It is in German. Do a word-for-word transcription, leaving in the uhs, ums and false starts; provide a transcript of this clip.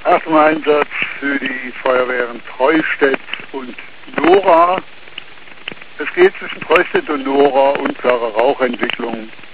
Atemeinsatz für die Feuerwehren Treustedt und Nora. Es geht zwischen Treustedt und Nora unklare Rauchentwicklung.